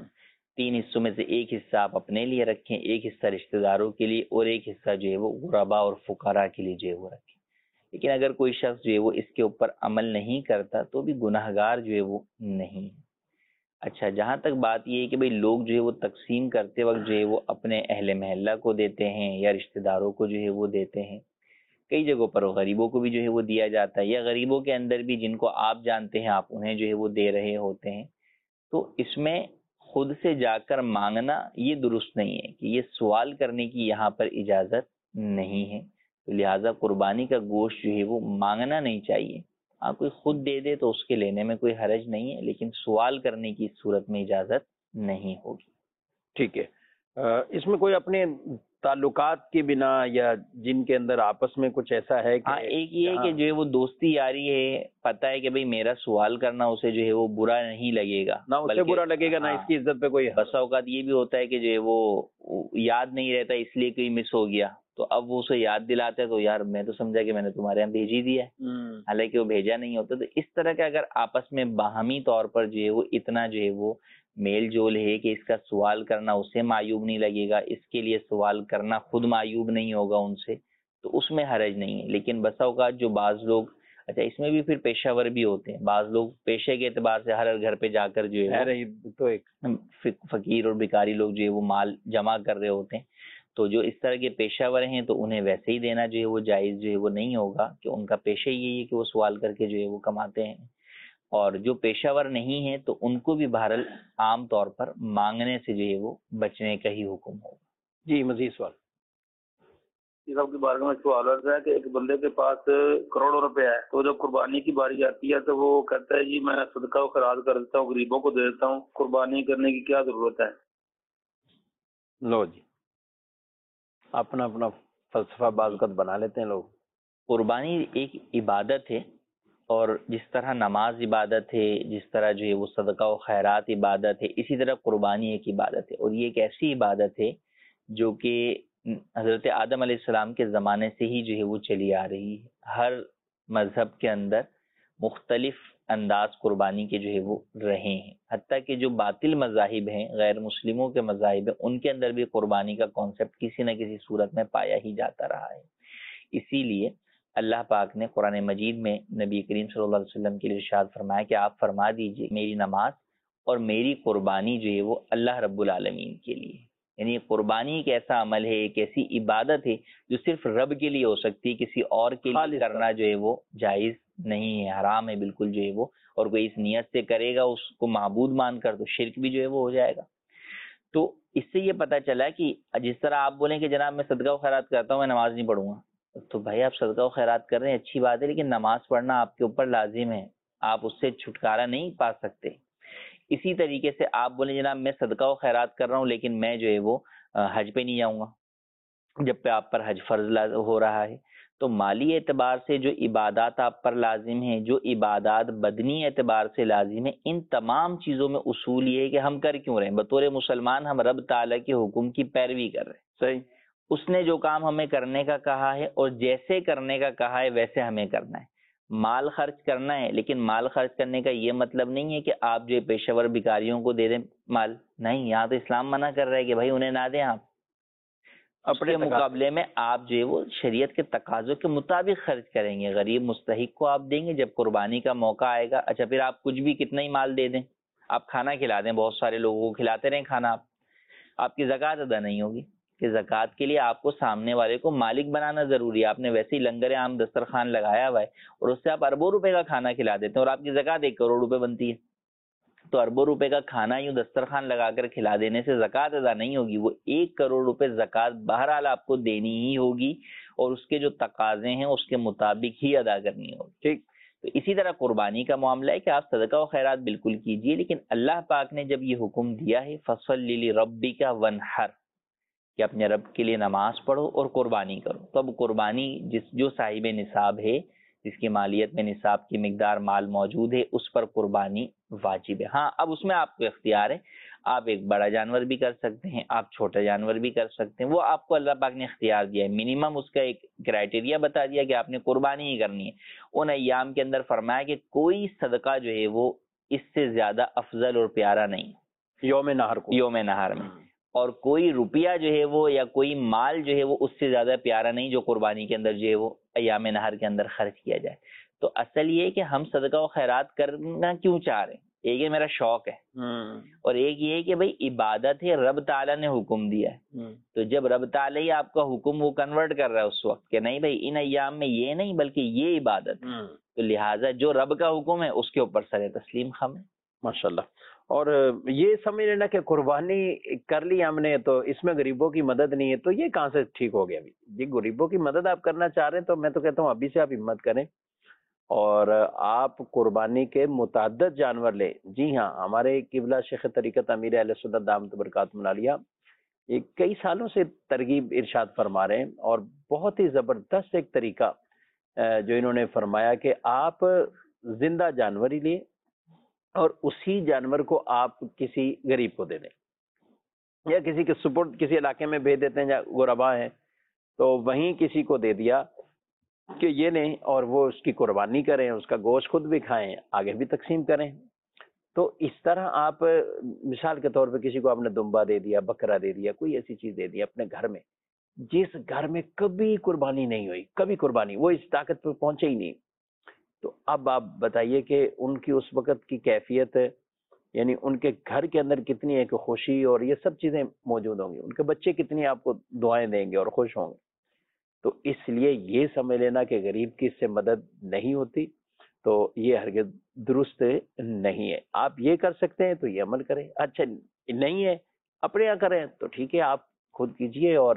3 حصوں میں سے ایک حصہ آپ اپنے لیے رکھیں، ایک حصہ رشتہ داروں کے لیے، اور ایک حصہ جو ہے وہ غربا اور فقراء کے لیے جو ہے وہ رکھیں۔ لیکن اگر کوئی شخص جو ہے وہ اس کے اوپر عمل نہیں کرتا تو بھی گناہ گار جو ہے وہ نہیں ہے۔ اچھا، جہاں تک بات یہ ہے کہ بھئی لوگ جو ہے وہ تقسیم کرتے وقت جو ہے وہ اپنے اہل محلہ کو دیتے ہیں یا رشتہ داروں کو جو ہے وہ دیتے ہیں، کئی جگہوں پر غریبوں کو بھی جو ہے وہ دیا جاتا ہے، یا غریبوں کے اندر بھی جن کو آپ جانتے ہیں آپ انہیں جو ہے وہ دے رہے ہوتے ہیں، تو اس میں خود سے جا کر مانگنا یہ درست نہیں ہے، کہ یہ سوال کرنے کی یہاں پر اجازت نہیں ہے، تو لہٰذا قربانی کا گوشت جو ہے وہ مانگنا نہیں چاہیے۔ ہاں کوئی خود دے دے تو اس کے لینے میں کوئی حرج نہیں ہے، لیکن سوال کرنے کی صورت میں اجازت نہیں ہوگی۔ ٹھیک ہے۔ اس میں کوئی اپنے تعلقات کی بنا یا جن کے اندر آپس میں کچھ ایسا ہے کہ ہاں، ایک یہ ہے کہ جو ہے وہ دوستی یاری ہے، پتہ ہے کہ بھئی میرا سوال کرنا اسے جو ہے وہ برا نہیں لگے گا، نہ اسے برا لگے گا، نہ اس کی عزت پہ کوئی بسا اوقات یہ بھی ہوتا ہے کہ جو ہے وہ یاد نہیں رہتا اس لیے کوئی مس ہو گیا، تو اب وہ اسے یاد دلاتے تو یار میں تو سمجھا کہ میں نے تمہارے یہاں بھیج ہی دیا ہے، حالانکہ وہ بھیجا نہیں ہوتا۔ تو اس طرح کا اگر آپس میں باہمی طور پر جو ہے وہ اتنا جو ہے وہ میل جول ہے کہ اس کا سوال کرنا اسے معیوب نہیں لگے گا، اس کے لیے سوال کرنا خود معیوب نہیں ہوگا ان سے، تو اس میں حرج نہیں ہے۔ لیکن بسا اوقات جو بعض لوگ، اچھا اس میں بھی پھر پیشہ ور بھی ہوتے ہیں، بعض لوگ پیشے کے اعتبار سے ہر گھر پہ جا کر جو ہے تو ایک فقیر اور بھکاری لوگ جو ہے وہ مال جمع کر رہے ہوتے ہیں، تو جو اس طرح کے پیشہ ور ہیں تو انہیں ویسے ہی دینا جو ہے وہ جائز جو ہے وہ نہیں ہوگا، کہ ان کا پیشہ یہی ہے کہ وہ سوال کر کے جو ہے وہ کماتے ہیں۔ اور جو پیشہ ور نہیں ہے تو ان کو بھی بہرحال عام طور پر مانگنے سے جو ہے وہ بچنے کا ہی حکم ہوگا۔ جی مزید سوال؟ صاحب کی بارگاہ میں سوال عرض ہے کہ ایک بندے کے پاس کروڑوں روپے ہے، تو جب قربانی کی باری آتی ہے تو وہ کہتا ہے جی میں صدقہ و خیرات کر دیتا ہوں، غریبوں کو دے دیتا ہوں، قربانی کرنے کی کیا ضرورت ہے؟ لو جی، اپنا اپنا فلسفہ بعض اوقات بنا لیتے ہیں لوگ۔ قربانی ایک عبادت ہے، اور جس طرح نماز عبادت ہے، جس طرح جو ہے وہ صدقہ و خیرات عبادت ہے، اسی طرح قربانی ایک عبادت ہے، اور یہ ایک ایسی عبادت ہے جو کہ حضرت آدم علیہ السلام کے زمانے سے ہی جو ہے وہ چلی آ رہی ہے۔ ہر مذہب کے اندر مختلف انداز قربانی کے جو ہے وہ رہے ہیں، حتیٰ کہ جو باطل مذاہب ہیں، غیر مسلموں کے مذاہب ہیں، ان کے اندر بھی قربانی کا کانسیپٹ کسی نہ کسی صورت میں پایا ہی جاتا رہا ہے۔ اسی لیے اللہ پاک نے قرآن مجید میں نبی کریم صلی اللہ علیہ وسلم کے لیے ارشاد فرمایا کہ آپ فرما دیجئے میری نماز اور میری قربانی جو ہے وہ اللہ رب العالمین کے لیے، یعنی قربانی ایک ایسا عمل ہے، ایک ایسی عبادت ہے جو صرف رب کے لیے ہو سکتی ہے، کسی اور کے لیے کرنا جو ہے وہ جائز نہیں ہے، حرام ہے بالکل جو ہے وہ، اور کوئی اس نیت سے کرے گا اس کو معبود مان کر تو شرک بھی جو ہے وہ ہو جائے گا۔ تو اس سے یہ پتہ چلا کہ جس طرح آپ بولیں کہ جناب میں صدقہ و خیرات کرتا ہوں، میں نماز نہیں پڑھوں گا، تو بھائی آپ صدقہ و خیرات کر رہے ہیں اچھی بات ہے، لیکن نماز پڑھنا آپ کے اوپر لازم ہے، آپ اس سے چھٹکارا نہیں پا سکتے۔ اسی طریقے سے آپ بولیں جناب میں صدقہ و خیرات کر رہا ہوں لیکن میں جو ہے وہ حج پہ نہیں جاؤں گا، جب پہ آپ پر حج فرض ہو رہا ہے، تو مالی اعتبار سے جو عبادات آپ پر لازم ہیں، جو عبادات بدنی اعتبار سے لازم ہیں، ان تمام چیزوں میں اصول یہ ہے کہ ہم کر کیوں رہے ہیں؟ بطور مسلمان ہم رب تعالیٰ کے حکم کی پیروی کر رہے ہیں، صحیح، اس نے جو کام ہمیں کرنے کا کہا ہے اور جیسے کرنے کا کہا ہے ویسے ہمیں کرنا ہے۔ مال خرچ کرنا ہے، لیکن مال خرچ کرنے کا یہ مطلب نہیں ہے کہ آپ جو پیشہ ور بھکاریوں کو دے دیں مال، نہیں، یہاں تو اسلام منع کر رہا ہے کہ بھائی انہیں نہ دیں، آپ اپنے مقابلے میں آپ جو ہے وہ شریعت کے تقاضوں کے مطابق خرچ کریں گے، غریب مستحق کو آپ دیں گے، جب قربانی کا موقع آئے گا، اچھا پھر آپ کچھ بھی کتنا ہی مال دے دیں، آپ کھانا کھلا دیں، بہت سارے لوگوں کو کھلاتے رہیں کھانا، آپ کی زکوٰۃ ادا نہیں ہوگی، کہ زکوٰۃ کے لیے آپ کو سامنے والے کو مالک بنانا ضروری ہے۔ آپ نے ویسے ہی لنگر عام دسترخوان لگایا ہوا ہے اور اس سے آپ اربوں روپے کا کھانا کھلا دیتے ہیں اور آپ کی زکوٰۃ 1 کروڑ روپے بنتی ہے، تو اربوں روپے کا کھانا یوں دسترخوان لگا کر کھلا دینے سے زکوٰۃ ادا نہیں ہوگی. وہ 1 کروڑ روپے زکوٰۃ بہرحال آپ کو دینی ہی ہوگی اور اس کے جو تقاضے ہیں اس کے مطابق ہی ادا کرنی ہوگی. ٹھیک. تو اسی طرح قربانی کا معاملہ ہے کہ آپ صدقہ و خیرات بالکل کیجئے، لیکن اللہ پاک نے جب یہ حکم دیا ہے فَصَلِّ لِرَبِّكَ وَانْحَرْ کہ اپنے رب کے لیے نماز پڑھو اور قربانی کرو، تو اب قربانی جو صاحب نصاب ہے، جس کی مالیت میں نصاب کی مقدار مال موجود ہے، اس پر قربانی واجب ہے. ہاں اب اس میں آپ کو اختیار ہے، آپ ایک بڑا جانور بھی کر سکتے ہیں، آپ چھوٹا جانور بھی کر سکتے ہیں، وہ آپ کو اللہ پاک نے اختیار دیا ہے. منیمم اس کا ایک کرائٹیریا بتا دیا کہ آپ نے قربانی ہی کرنی ہے. ان ایام کے اندر فرمایا کہ کوئی صدقہ جو ہے وہ اس سے زیادہ افضل اور پیارا نہیں یوم نہر میں، اور کوئی روپیہ جو ہے وہ یا کوئی مال جو ہے وہ اس سے زیادہ پیارا نہیں جو قربانی کے اندر جو ہے وہ ایام نہر کے اندر خرچ کیا جائے. تو اصل یہ ہے کہ ہم صدقہ و خیرات کرنا کیوں چاہ رہے ہیں؟ ایک یہ میرا شوق ہے اور ایک یہ ہے کہ بھائی عبادت ہے، رب تعالیٰ نے حکم دیا ہے. تو جب رب تعالیٰ ہی آپ کا حکم وہ کنورٹ کر رہا ہے اس وقت کہ نہیں بھائی ان ایام میں یہ نہیں بلکہ یہ عبادت ہے، تو لہٰذا جو رب کا حکم ہے اس کے اوپر سر تسلیم خم ہے. ماشاءاللہ. اور یہ سمجھ لینا کہ قربانی کر لی ہم نے تو اس میں غریبوں کی مدد نہیں ہے، تو یہ کہاں سے ٹھیک ہو گیا؟ جی غریبوں کی مدد آپ کرنا چاہ رہے ہیں تو میں تو کہتا ہوں ابھی سے آپ ہمت کریں اور آپ قربانی کے متعدد جانور لیں. جی ہاں، ہمارے قبلہ شیخ طریقت امیر اہل سنت دامت برکاتہم العالیہ یہ کئی سالوں سے ترغیب ارشاد فرما رہے ہیں، اور بہت ہی زبردست ایک طریقہ جو انہوں نے فرمایا کہ آپ زندہ جانور ہی لیے اور اسی جانور کو آپ کسی غریب کو دے دیں یا کسی کے سپرد کسی علاقے میں بھیج دیتے ہیں جہاں غربا ہیں، تو وہیں کسی کو دے دیا کہ یہ لیں اور وہ اس کی قربانی کریں، اس کا گوشت خود بھی کھائیں، آگے بھی تقسیم کریں. تو اس طرح آپ مثال کے طور پہ کسی کو آپ نے دمبا دے دیا، بکرا دے دیا، کوئی ایسی چیز دے دی اپنے گھر میں جس گھر میں کبھی قربانی نہیں ہوئی، کبھی قربانی وہ اس طاقت پہ پہنچے ہی نہیں، تو اب آپ بتائیے کہ ان کی اس وقت کی کیفیت، یعنی ان کے گھر کے اندر کتنی ایک خوشی اور یہ سب چیزیں موجود ہوں گی، ان کے بچے کتنی آپ کو دعائیں دیں گے اور خوش ہوں گے. تو اس لیے یہ سمجھ لینا کہ غریب کی اس سے مدد نہیں ہوتی تو یہ ہرگز درست نہیں ہے. آپ یہ کر سکتے ہیں تو یہ عمل کریں، اچھا نہیں ہے اپنے یہاں کریں تو ٹھیک ہے، آپ خود کیجئے اور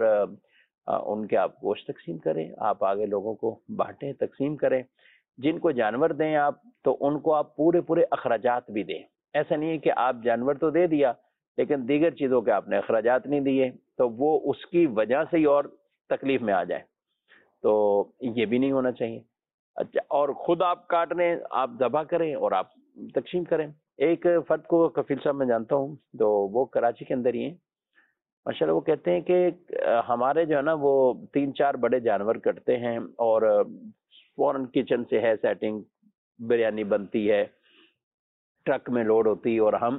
ان کے آپ گوشت تقسیم کریں، آپ آگے لوگوں کو بانٹیں، تقسیم کریں. جن کو جانور دیں آپ تو ان کو آپ پورے اخراجات بھی دیں. ایسا نہیں ہے کہ آپ جانور تو دے دیا لیکن دیگر چیزوں کے آپ نے اخراجات نہیں دیے تو وہ اس کی وجہ سے ہی اور تکلیف میں آ جائے، تو یہ بھی نہیں ہونا چاہیے. اچھا، اور خود آپ کاٹ لیں، آپ ذبح کریں اور آپ تقسیم کریں. ایک فرد کو کفیل صاحب میں جانتا ہوں تو وہ کراچی کے اندر ہی ہیں ماشاءاللہ، وہ کہتے ہیں کہ ہمارے جو ہے نا وہ 3-4 بڑے جانور کٹتے ہیں اور فوراً کچن سے ہے سیٹنگ، بریانی بنتی ہے، ٹرک میں لوڈ ہوتی، اور ہم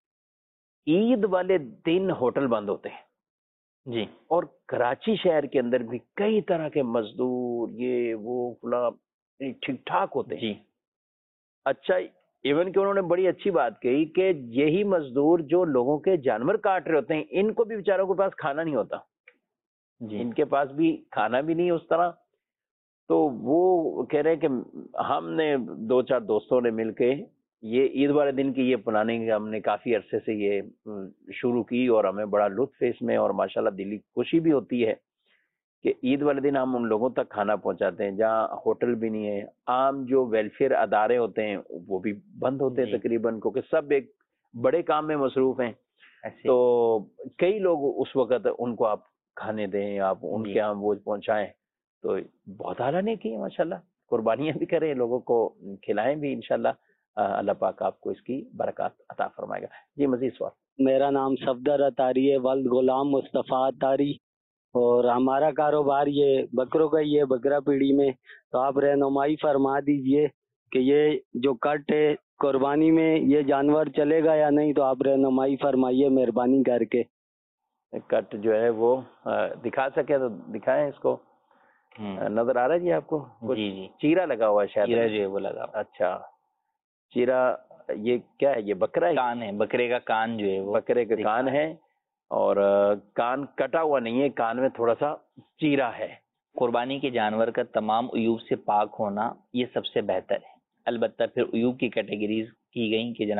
عید والے دن ہوٹل بند ہوتے ہیں. جی. اور کراچی شہر کے اندر بھی کئی طرح کے مزدور یہ وہ فلاں ٹھیک ٹھاک ہوتے ہیں. جی. اچھا، ایون کہ انہوں نے بڑی اچھی بات کہی کہ یہی مزدور جو لوگوں کے جانور کاٹ رہے ہوتے ہیں ان کو بھی بیچاروں کے پاس کھانا نہیں ہوتا. جی. ان کے پاس بھی کھانا بھی نہیں اس طرح. تو وہ کہہ رہے ہیں کہ ہم نے 2-4 دوستوں نے مل کے یہ عید والے دن کی یہ پلاننگ ہم نے کافی عرصے سے یہ شروع کی اور ہمیں بڑا لطف ہے اس میں، اور ماشاءاللہ دلی خوشی بھی ہوتی ہے کہ عید والے دن ہم ان لوگوں تک کھانا پہنچاتے ہیں جہاں ہوٹل بھی نہیں ہے. عام جو ویلفیئر ادارے ہوتے ہیں وہ بھی بند ہوتے ہیں تقریباً، کیونکہ سب ایک بڑے کام میں مصروف ہیں. تو کئی لوگ اس وقت ان کو آپ کھانے دیں، آپ ان کے یہاں وہ پہنچائیں، تو بہت اعلیٰ نے کی ماشاءاللہ. قربانیاں بھی کریں، لوگوں کو کھلائیں بھی، انشاءاللہ اللہ پاک آپ کو اس کی برکات عطا فرمائے گا. جی مزید سوال. میرا نام صفدر اتاری ہے، ولد غلام مصطفیٰ اتاری، اور ہمارا کاروبار یہ بکروں کا ہی ہے، بکرا پیڑی میں. تو آپ رہنمائی فرما دیجئے کہ یہ جو کٹ ہے قربانی میں یہ جانور چلے گا یا نہیں، تو آپ رہنمائی فرمائیے مہربانی کر کے. کٹ جو ہے وہ دکھا سکے تو دکھائیں اس کو. نظر آ رہا ہے جی آپ کو؟ جی جی. چیرا لگا ہوا ہے شاید. چیرا جو ہے وہ لگا ہوا. اچھا، چیرا یہ کیا ہے؟ یہ بکرا ہے؟ کان ہے، بکرے کا کان جو ہے وہ بکرے کا کان ہے، اور کان کٹا ہوا نہیں ہے، کان میں تھوڑا سا چیرا ہے. قربانی کے جانور کا تمام عیوب سے پاک ہونا یہ سب سے بہتر ہے. البتہ پھر عیوب کی کیٹیگریز کی گئیں کہ جناب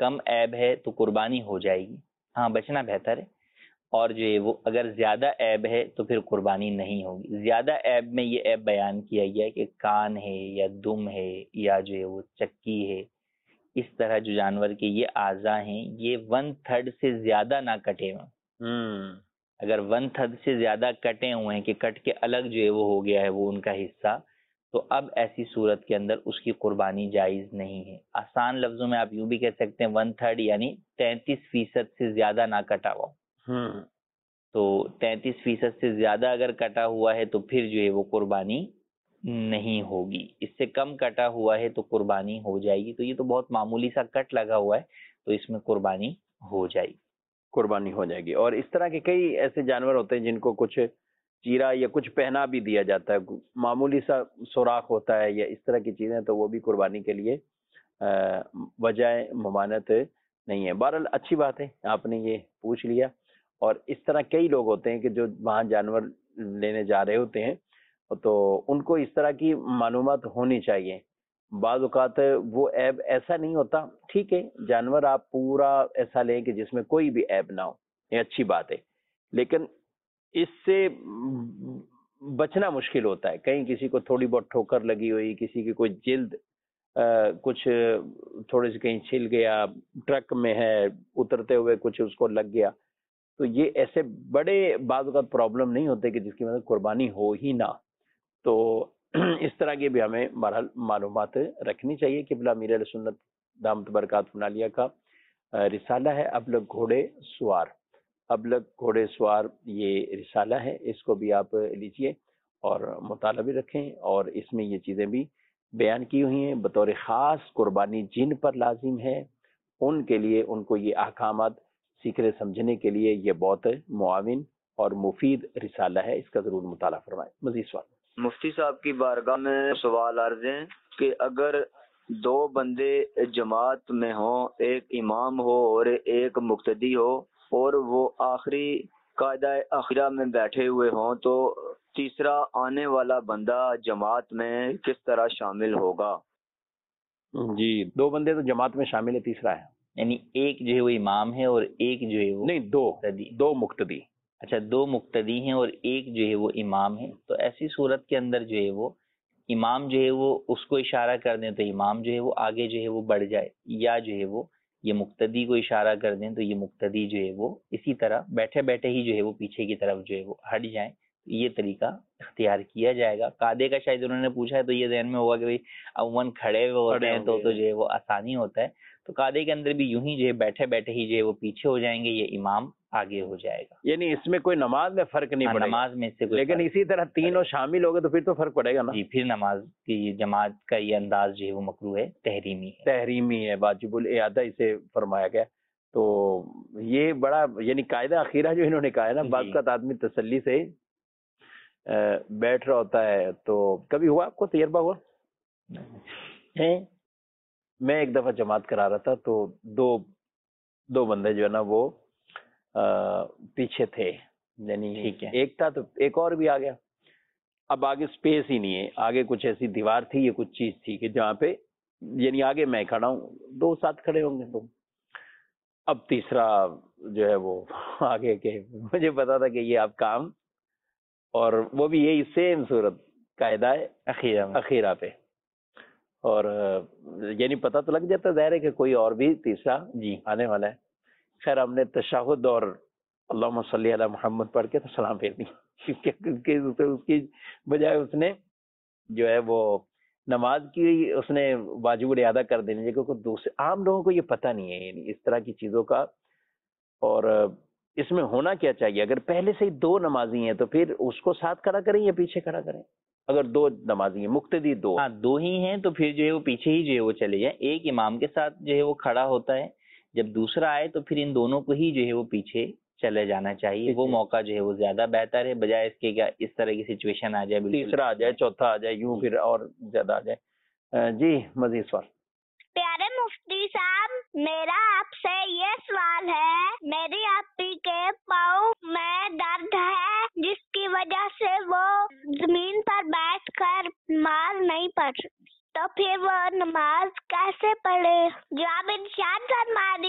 کم عیب ہے تو قربانی ہو جائے گی، ہاں بچنا بہتر ہے، اور جو ہے وہ اگر زیادہ عیب ہے تو پھر قربانی نہیں ہوگی۔ زیادہ عیب میں یہ عیب بیان کیا گیا کہ کان ہے یا دم ہے یا جو ہے وہ چکی ہے، اس طرح جو جانور کے یہ اعضاء ہیں یہ 1/3 سے زیادہ نہ کٹے ہوئے، اگر 1/3 سے زیادہ کٹے ہوئے ہیں کہ کٹ کے الگ جو ہے وہ ہو گیا ہے وہ ان کا حصہ، تو اب ایسی صورت کے اندر اس کی قربانی جائز نہیں ہے۔ آسان لفظوں میں آپ یوں بھی کہہ سکتے ہیں 1/3 یعنی 33% سے زیادہ نہ کٹا ہوا، تو 33% سے زیادہ اگر کٹا ہوا ہے تو پھر جو ہے وہ قربانی نہیں ہوگی، اس سے کم کٹا ہوا ہے تو قربانی ہو جائے گی۔ تو یہ تو بہت معمولی سا کٹ لگا ہوا ہے تو اس میں قربانی ہو جائے گی، قربانی ہو جائے گی۔ اور اس طرح کے کئی ایسے جانور ہوتے ہیں جن کو کچھ چیرا یا کچھ پہنا بھی دیا جاتا ہے، معمولی سا سوراخ ہوتا ہے یا اس طرح کی چیزیں، تو وہ بھی قربانی کے لیے وجہ ممانعت نہیں ہے۔ بہرحال اچھی بات ہے آپ نے یہ پوچھ لیا۔ اور اس طرح کئی لوگ ہوتے ہیں کہ جو وہاں جانور لینے جا رہے ہوتے ہیں تو ان کو اس طرح کی معلومات ہونی چاہیے۔ بعض اوقات وہ عیب ایسا نہیں ہوتا، ٹھیک ہے جانور آپ پورا ایسا لیں کہ جس میں کوئی بھی عیب نہ ہو، یہ اچھی بات ہے، لیکن اس سے بچنا مشکل ہوتا ہے۔ کہیں کسی کو تھوڑی بہت ٹھوکر لگی ہوئی، کسی کی کوئی جلد کچھ تھوڑے سے کہیں چھل گیا، ٹرک میں ہے اترتے ہوئے کچھ اس کو لگ گیا، تو یہ ایسے بڑے بعض اوقات پرابلم نہیں ہوتے کہ جس کی مطلب قربانی ہو ہی نہ، تو اس طرح کی بھی ہمیں بہرحال معلومات رکھنی چاہیے۔ قبلہ امیر اہل سنت دامت برکاتہ عالیہ کا رسالہ ہے ابلغ گھوڑے سوار، ابلغ گھوڑے سوار یہ رسالہ ہے، اس کو بھی آپ لیجئے اور مطالعہ بھی رکھیں، اور اس میں یہ چیزیں بھی بیان کی ہوئی ہیں۔ بطور خاص قربانی جن پر لازم ہے ان کے لیے ان کو یہ احکامات سیکھنے سمجھنے کے لیے یہ بہت معاون اور مفید رسالہ ہے، اس کا ضرور مطالعہ فرمائیں۔ مزید سوال؟ مفتی صاحب کی بارگاہ میں سوال عرض ہے کہ اگر دو بندے جماعت میں ہوں، ایک امام ہو اور ایک مقتدی ہو، اور وہ آخری قاعدہ اخیرہ میں بیٹھے ہوئے ہوں، تو تیسرا آنے والا بندہ جماعت میں کس طرح شامل ہوگا؟ جی، دو بندے تو جماعت میں شامل ہے، تیسرا ہے یعنی ایک جو ہے وہ امام ہے اور ایک جو ہے وہ نہیں، دو مقتدی۔ اچھا، دو مقتدی ہیں اور ایک جو ہے وہ امام ہے، تو ایسی صورت کے اندر جو ہے وہ امام جو ہے وہ اس کو اشارہ کر دیں تو امام جو ہے وہ آگے جو ہے وہ بڑھ جائے، یا جو ہے وہ یہ مقتدی کو اشارہ کر دیں تو یہ مقتدی جو ہے وہ اسی طرح بیٹھے بیٹھے ہی جو ہے وہ پیچھے کی طرف جو ہے وہ ہٹ جائیں، یہ طریقہ اختیار کیا جائے گا۔ قاعدے کا شاید انہوں نے پوچھا ہے تو یہ ذہن میں ہوگا کہ عموماً کھڑے ہوئے ہوتے ہیں تو جو ہے وہ آسانی ہوتا ہے، تو قاعدے کے اندر بھی یوں ہی جو ہے بیٹھے بیٹھے ہی جو ہے وہ پیچھے ہو جائیں گے، یہ امام آگے ہو جائے گا۔ یعنی اس میں کوئی نماز میں فرق نہیں پڑے گا، نماز میں سے کوئی لیکن فرق اسی طرح تینوں شامل ہو گئے تو پھر تو فرق پڑے گا نا۔ جی، پھر نماز کی جماعت کا یہ انداز جو ہے وہ مکروہ ہے، تحریمی ہے، تحریمی ہے، واجب الاعادہ اسے فرمایا گیا۔ تو یہ بڑا یعنی قاعدہ اخیرہ جو انہوں نے کہا ہے نا، بعض کا آدمی تسلی سے بیٹھ رہا ہوتا ہے، تو کبھی ہوا آپ کو تجربہ ہوا؟ میں ایک دفعہ جماعت کرا رہا تھا تو دو بندے جو ہے نا وہ پیچھے تھے، یعنی ٹھیک ہے، ایک تھا تو ایک اور بھی آ گیا۔ اب آگے سپیس ہی نہیں ہے، آگے کچھ ایسی دیوار تھی یا کچھ چیز تھی کہ جہاں پہ یعنی آگے میں کھڑا ہوں، دو ساتھ کھڑے ہوں گے، تو اب تیسرا جو ہے وہ آگے کے مجھے پتا تھا کہ یہ آپ کام، اور وہ بھی یہی سیم صورت قاعدہ اخیرہ پہ، اور یعنی پتہ تو لگ جاتا ظاہر ہے کہ کوئی اور بھی تیسرا جی آنے والا ہے۔ خیر ہم نے تشہد اور اللہم صلی علی محمد پڑھ کے تو سلام پھیر دی، کیونکہ اس کی بجائے اس نے جو ہے وہ نماز کی اس نے واجب الادا کر دینی، کیونکہ دوسرے عام لوگوں کو یہ پتہ نہیں ہے یعنی اس طرح کی چیزوں کا۔ اور اس میں ہونا کیا چاہیے، اگر پہلے سے ہی دو نمازی ہیں تو پھر اس کو ساتھ کھڑا کریں یا پیچھے کھڑا کریں؟ اگر دو نمازی ہیں، مقتدی دو، ہاں دو ہی ہیں تو پھر جو ہے وہ پیچھے ہی جو ہے وہ چلے جائیں، ایک امام کے ساتھ جو ہے وہ کھڑا ہوتا ہے، جب دوسرا آئے تو پھر ان دونوں کو ہی جو ہے وہ پیچھے چلے جانا چاہیے، وہ موقع جو ہے وہ زیادہ بہتر ہے، بجائے اس کے کیا اس طرح کی سچویشن آ جائے، تیسرا آ جائے، چوتھا آ جائے، یوں پھر اور زیادہ آ جائے۔ جی مزید سوال؟ پیارے مفتی صاحب، میرا آپ سے یہ سوال ہے، میری آپی کے پاؤں میں درد ہے جس کی وجہ سے وہ زمین پر بیٹھ کر نماز نہیں پڑھ سکتی، تو پھر وہ نماز کیسے پڑھے؟ جواب ارشاد فرما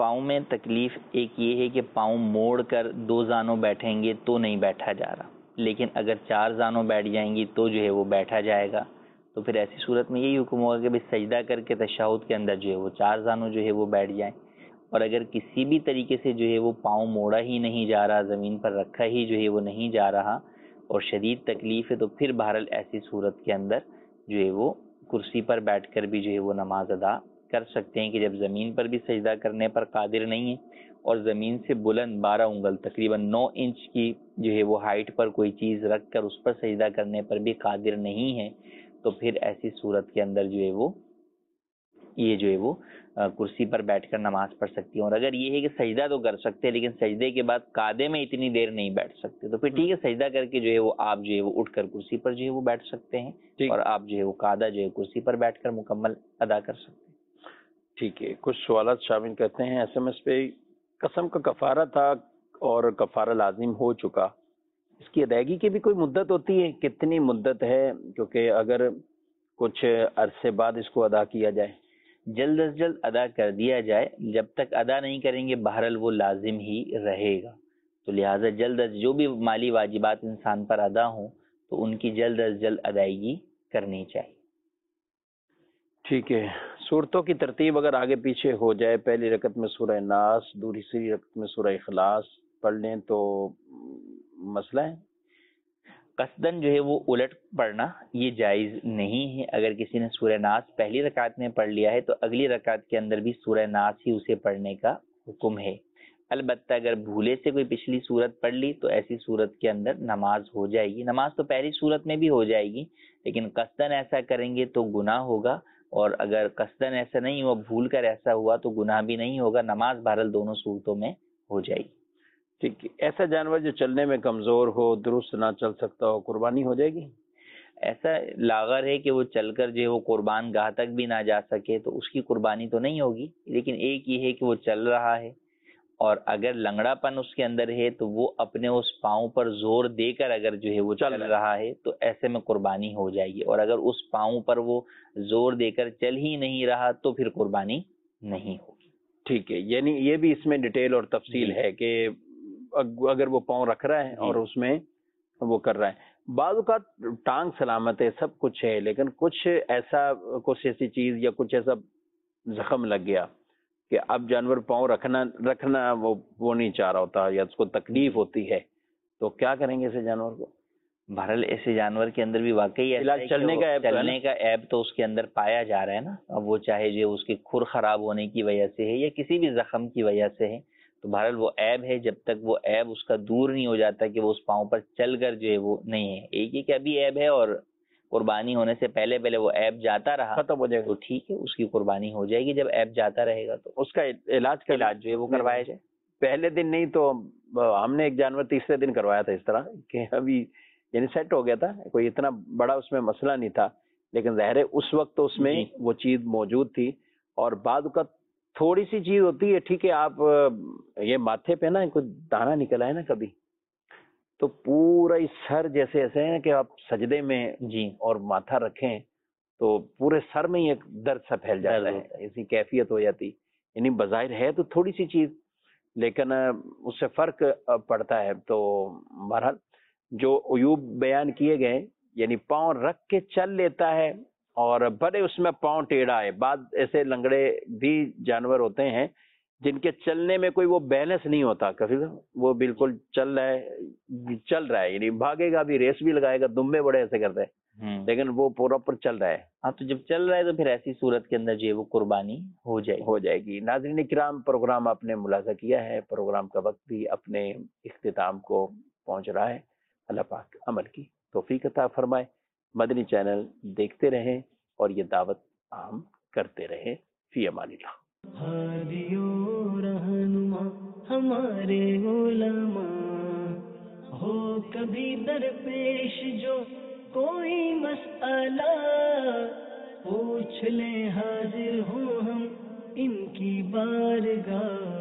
پاؤں میں تکلیف ایک یہ ہے کہ پاؤں موڑ کر 2 زانوں بیٹھیں گے تو نہیں بیٹھا جا رہا، لیکن اگر 4 زانوں بیٹھ جائیں گی تو جو ہے وہ بیٹھا جائے گا. تو پھر ایسی صورت میں یہی حکم ہوگا کہ بھائی سجدہ کر کے تشہد کے اندر جو ہے وہ 4 زانوں جو ہے وہ بیٹھ جائیں. اور اگر کسی بھی طریقے سے جو ہے وہ پاؤں موڑا ہی نہیں جا رہا، زمین پر رکھا ہی جو ہے وہ نہیں جا رہا اور شدید تکلیف ہے، تو پھر بہرحال ایسی صورت کے اندر جو ہے وہ کرسی پر بیٹھ کر بھی جو ہے وہ نماز ادا کر سکتے ہیں. کہ جب زمین پر بھی سجدہ کرنے پر قادر نہیں ہے اور زمین سے بلند 12 انگل تقریباً 9 انچ کی جو ہے وہ ہائٹ پر کوئی چیز رکھ کر اس پر سجدہ کرنے پر بھی قادر نہیں ہے، تو پھر ایسی صورت کے اندر جو ہے وہ یہ جو ہے وہ کرسی پر بیٹھ کر نماز پڑھ سکتی ہیں. اور اگر یہ ہے کہ سجدہ تو کر سکتے ہیں لیکن سجدے کے بعد قعدے میں اتنی دیر نہیں بیٹھ سکتے، تو پھر ٹھیک ہے، سجدہ کر کے جو ہے وہ آپ جو ہے وہ اٹھ کر کرسی پر جو ہے وہ بیٹھ سکتے ہیں اور آپ جو ہے وہ قعدہ جو ہے کرسی پر بیٹھ کر مکمل ادا کر سکتے ہیں. ٹھیک ہے، کچھ سوالات شامل کرتے ہیں. ایس ایم ایس پہ قسم کا کفارہ تھا اور کفارہ لازم ہو چکا، اس کی ادائیگی کی بھی کوئی مدت ہوتی ہے؟ کتنی مدت ہے؟ کیونکہ اگر کچھ عرصے بعد اس کو ادا کیا جائے. جلد از جلد ادا کر دیا جائے، جب تک ادا نہیں کریں گے بہرحال وہ لازم ہی رہے گا. تو لہٰذا جلد از جو بھی مالی واجبات انسان پر ادا ہوں تو ان کی جلد از جلد ادائیگی کرنی چاہیے. ٹھیک ہے، صورتوں کی ترتیب اگر آگے پیچھے ہو جائے، پہلی رکعت میں سورہ ناس، دوسری رکعت میں سورہ اخلاص پڑھ لیں تو مسئلہ ہے؟ قصدن جو ہے وہ الٹ پڑھنا یہ جائز نہیں ہے. اگر کسی نے سورہ ناس پہلی رکعت میں پڑھ لیا ہے تو اگلی رکعت کے اندر بھی سورہ ناس ہی اسے پڑھنے کا حکم ہے. البتہ اگر بھولے سے کوئی پچھلی صورت پڑھ لی تو ایسی صورت کے اندر نماز ہو جائے گی. نماز تو پہلی صورت میں بھی ہو جائے گی لیکن قصدن ایسا کریں گے تو گناہ ہوگا، اور اگر قصدن ایسا نہیں ہوا، بھول کر ایسا ہوا تو گناہ بھی نہیں ہوگا. نماز بہرحال دونوں صورتوں میں ہو جائے گی. ٹھیک ہے، ایسا جانور جو چلنے میں کمزور ہو، درست نہ چل سکتا ہو، قربانی ہو جائے گی؟ ایسا لاغر ہے کہ وہ چل کر جو ہے وہ قربان گاہ تک بھی نہ جا سکے تو اس کی قربانی تو نہیں ہوگی، لیکن ایک یہ ہے کہ وہ چل رہا ہے اور اگر لنگڑا پن اس کے اندر ہے تو وہ اپنے اس پاؤں پر زور دے کر اگر جو ہے وہ چل رہا ہے تو ایسے میں قربانی ہو جائے گی. اور اگر اس پاؤں پر وہ زور دے کر چل ہی نہیں رہا تو پھر قربانی نہیں ہوگی. ٹھیک ہے، یعنی یہ بھی اس میں ڈیٹیل اور تفصیل ہے کہ اگر وہ پاؤں رکھ رہا ہے اور اس میں وہ کر رہا ہے. بعض اوقات ٹانگ سلامت ہے، سب کچھ ہے، لیکن کچھ ایسی چیز یا کچھ ایسا زخم لگ گیا کہ اب جانور پاؤں رکھنا وہ نہیں چاہ رہا ہوتا یا اس کو تکلیف ہوتی ہے، تو کیا کریں گے ایسے جانور کو؟ بہرحال ایسے جانور کے اندر بھی واقعی چلنے کا عیب تو اس کے اندر پایا جا رہا ہے نا. اب وہ چاہے جو اس کی کھر خراب ہونے کی وجہ سے ہے یا کسی بھی زخم کی وجہ سے ہے، تو بہرحال وہ عیب ہے. جب تک وہ عیب اس کا دور نہیں ہو جاتا کہ وہ اس پاؤں پر چل کر جو ہے وہ نہیں ہے. ایک ہی کہ ابھی عیب ہے اور قربانی ہونے سے پہلے وہ عیب جاتا رہا ختم ہو جائے گا تو ٹھیک ہے، اس کی قربانی ہو جائے گی. جب عیب جاتا رہے گا تو اس کا علاج جو ہے وہ کروایا جائے. پہلے دن نہیں تو ہم نے ایک جانور تیسرے دن کروایا تھا اس طرح کہ ابھی یعنی سیٹ ہو گیا تھا، کوئی اتنا بڑا اس میں مسئلہ نہیں تھا، لیکن ظاہر ہے اس وقت اس میں وہ چیز موجود تھی. اور بعد کا تھوڑی سی چیز ہوتی ہے، ٹھیک ہے، آپ یہ ماتھے پہ نا کوئی دانا نکلا ہے نا کبھی، تو پورا ہی سر جیسے ایسے ہیں کہ آپ سجدے میں اور ماتھا رکھیں تو پورے سر میں ہی ایک درد سا پھیل جاتا ہے، ایسی کیفیت ہو جاتی. یعنی بظاہر ہے تو تھوڑی سی چیز لیکن اس سے فرق پڑتا ہے. تو بہرحال جو عیوب بیان کیے گئے، یعنی پاؤں رکھ کے چل لیتا ہے اور بڑے اس میں پاؤں ٹیڑھا ہے. بعض ایسے لنگڑے بھی جانور ہوتے ہیں جن کے چلنے میں کوئی وہ بیلنس نہیں ہوتا، کبھی وہ بالکل چل رہا ہے یعنی بھاگے گا بھی، ریس بھی لگائے گا، دمبے بڑے ایسے کرتے ہیں لیکن وہ پراپر چل رہا ہے. ہاں، تو جب چل رہا ہے تو پھر ایسی صورت کے اندر جو ہے وہ قربانی ہو جائے گی. ناظرین کرام، پروگرام آپ نے ملاحظہ کیا ہے، پروگرام کا وقت بھی اپنے اختتام کو پہنچ رہا ہے. اللہ پاک عمل کی توفیق عطا فرمائے. مدنی چینل دیکھتے رہیں اور یہ دعوت عام کرتے رہیں. فی امان اللہ. ہادیو رہنما ہمارے علماء، ہو کبھی درپیش جو کوئی مسئلہ، پوچھ لیں حاضر ہوں ہم ان کی بارگاہ.